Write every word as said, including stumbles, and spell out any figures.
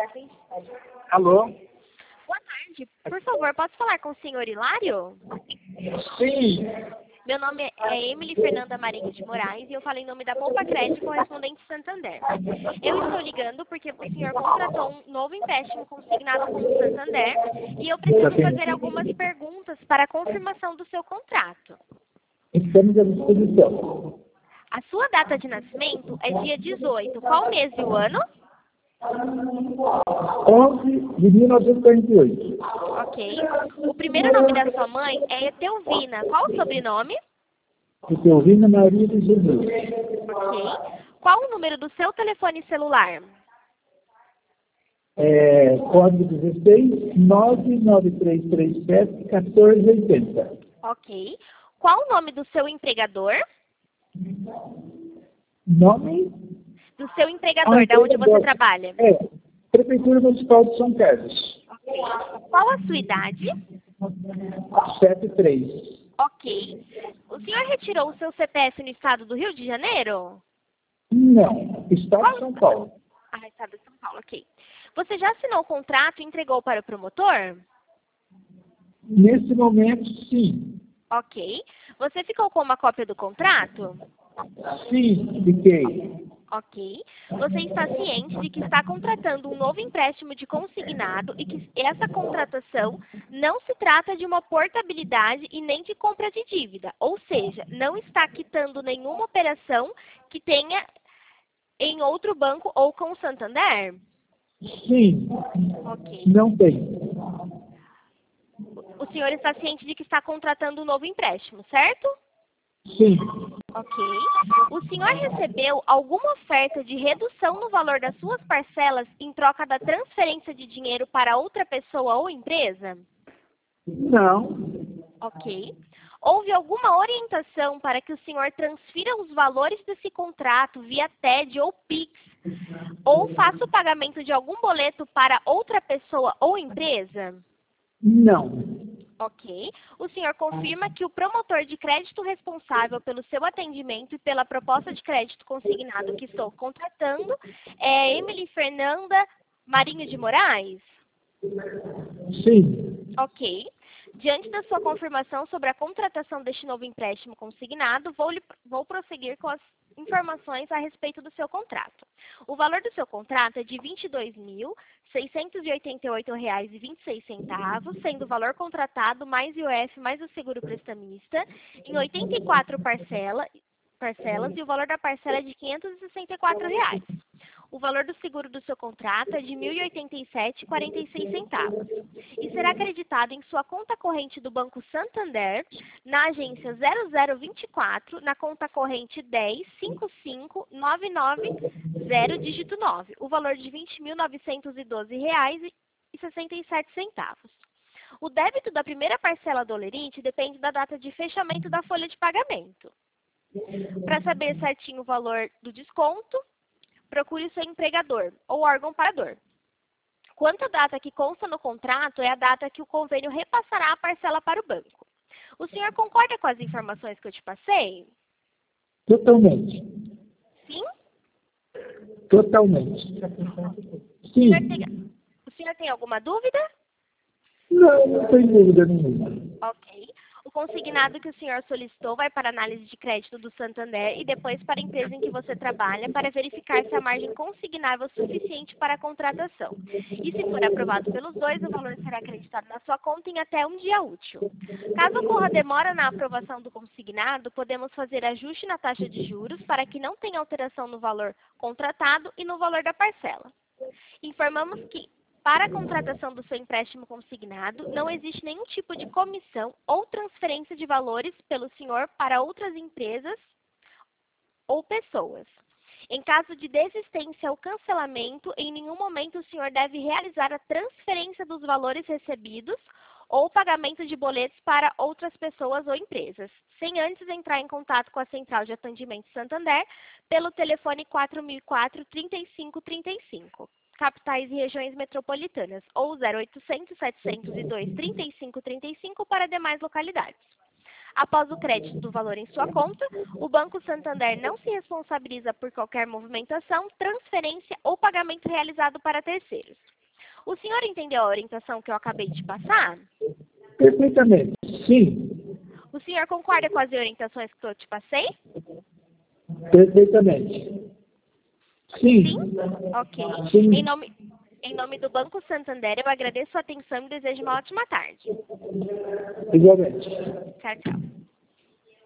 Alô? Boa tarde. Por favor, posso falar com o senhor Hilário? Sim. Meu nome é Emily Fernanda Marinho de Moraes e eu falo em nome da Poupa Crédito Correspondente Santander. Eu estou ligando porque o senhor contratou um novo empréstimo consignado com o Santander e eu preciso fazer algumas perguntas para a confirmação do seu contrato. Estamos à disposição. A sua data de nascimento é dia dezoito. Qual mês e o ano? onze de mil novecentos e quarenta e oito. Ok. O primeiro nome da sua mãe é Etelvina. Qual o sobrenome? Etelvina Maria de Jesus. Ok. Qual o número do seu telefone celular? É, código dezesseis, nove nove três três sete, quatorze oitenta. Ok. Qual o nome do seu empregador? Nome? Do seu empregador, da onde você trabalha? É, Prefeitura Municipal de São Carlos. Ok. Qual a sua idade? setenta e três. Ok. O senhor retirou o seu C P F no estado do Rio de Janeiro? Não, Estado de São Paulo. Ah, estado de São Paulo, ok. Você já assinou o contrato e entregou para o promotor? Nesse momento, sim. Ok. Você ficou com uma cópia do contrato? Sim, fiquei. Ok. Você está ciente de que está contratando um novo empréstimo de consignado e que essa contratação não se trata de uma portabilidade e nem de compra de dívida, ou seja, não está quitando nenhuma operação que tenha em outro banco ou com o Santander? Sim. Ok. Não tem. O senhor está ciente de que está contratando um novo empréstimo, certo? Sim. Ok. O senhor recebeu alguma oferta de redução no valor das suas parcelas em troca da transferência de dinheiro para outra pessoa ou empresa? Não. Ok. Houve alguma orientação para que o senhor transfira os valores desse contrato via T E D ou Pix? Ou faça o pagamento de algum boleto para outra pessoa ou empresa? Não. Ok. O senhor confirma que o promotor de crédito responsável pelo seu atendimento e pela proposta de crédito consignado que estou contratando é Emily Fernanda Marinho de Moraes? Sim. Ok. Diante da sua confirmação sobre a contratação deste novo empréstimo consignado, vou, lhe, vou prosseguir com as informações a respeito do seu contrato. O valor do seu contrato é de vinte e dois mil, seiscentos e oitenta e oito reais e vinte e seis centavos, sendo o valor contratado mais I O F mais o seguro prestamista, em oitenta e quatro parcela, parcelas, e o valor da parcela é de quinhentos e sessenta e quatro reais. O valor do seguro do seu contrato é de mil e oitenta e sete reais e quarenta e seis centavos e será acreditado em sua conta corrente do Banco Santander, na agência zero zero vinte e quatro, na conta corrente dez cinco cinco nove nove zero, dígito nove, o valor de vinte mil novecentos e doze reais e sessenta e sete centavos. O débito da primeira parcela do Olerite depende da data de fechamento da folha de pagamento. Para saber certinho o valor do desconto, procure o seu empregador ou órgão pagador. Quanto à data que consta no contrato, é a data que o convênio repassará a parcela para o banco. O senhor concorda com as informações que eu te passei? Totalmente. Sim? Totalmente. O Sim. senhor tem, o senhor tem alguma dúvida? Não, não tem dúvida nenhuma. Ok. O consignado que o senhor solicitou vai para análise de crédito do Santander e depois para a empresa em que você trabalha para verificar se a margem consignável é suficiente para a contratação. E se for aprovado pelos dois, o valor será acreditado na sua conta em até um dia útil. Caso ocorra demora na aprovação do consignado, podemos fazer ajuste na taxa de juros para que não tenha alteração no valor contratado e no valor da parcela. Informamos que para a contratação do seu empréstimo consignado, não existe nenhum tipo de comissão ou transferência de valores pelo senhor para outras empresas ou pessoas. Em caso de desistência ou cancelamento, em nenhum momento o senhor deve realizar a transferência dos valores recebidos ou pagamento de boletos para outras pessoas ou empresas, sem antes entrar em contato com a Central de Atendimento Santander pelo telefone quatro mil e quatro, trinta e cinco trinta e cinco. Capitais e regiões metropolitanas, ou zero oitocentos, setecentos e dois, trinta e cinco trinta e cinco para demais localidades. Após o crédito do valor em sua conta, o Banco Santander não se responsabiliza por qualquer movimentação, transferência ou pagamento realizado para terceiros. O senhor entendeu a orientação que eu acabei de passar? Perfeitamente. Sim. O senhor concorda com as orientações que eu te passei? Perfeitamente. Sim. Sim? Ok. Sim. Em nome, em nome do Banco Santander, eu agradeço a atenção e desejo uma ótima tarde. Igualmente. Tchau, tchau.